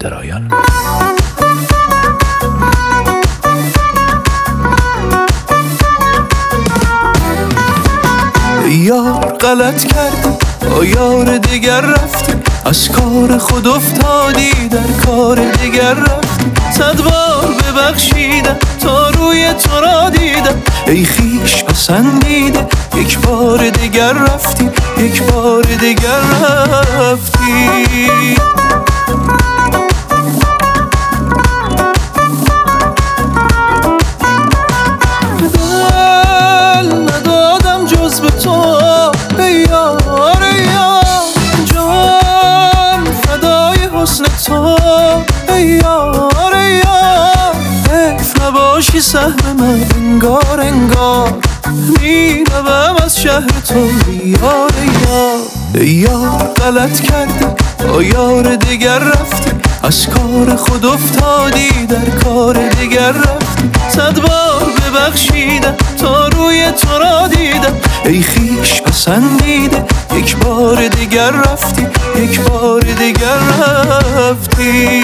درایان. یار غلط کردی، با یار دیگر رفتی، از کار خود افتادی، در کار دیگر رفتی. 100 بار ببخشیدم تا روی تو را دیدم، ای خویش پسندیده، یک بار دیگر رفتی، یک بار دیگر رفتی. دل ندادم جز به تو، ای یار ای یار، جان فدای حسن تو، ای یار ای یار. حیف نباشی سهم من، انگار انگار میروم از شهر تو، ای یار ای یار. ای یار غلط کردی، با یار دیگر رفتی، از کار خود افتادی، در کار دیگر رفتی. 100 بار ببخشیدم تا روی تو را دیدم، ای خویش پسندیده، یک بار دیگر رفتی، یک بار دیگر رفتی.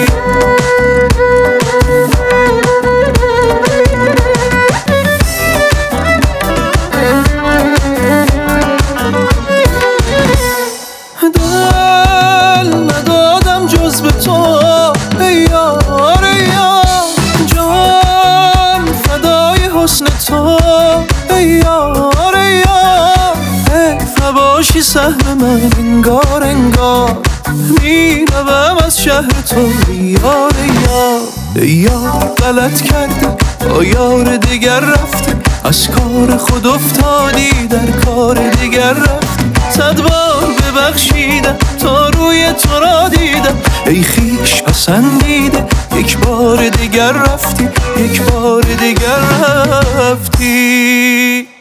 دل ندادم جز به تو، ای یار ای یار، جان فدای حسن تو، ای یار ای یار. حیف نباشی سهم من، انگار انگار میروم از شهر تو، ای یار ای یار. ای یار غلط کردی، با یار دیگر رفتی، از کار خود افتادی، در کار دیگر رفتی. 100 بار ببخشیدم تا روی تو را دیدم، ای خویش پسندیده، یک بار دیگر رفتی، یک بار دیگر رفتی.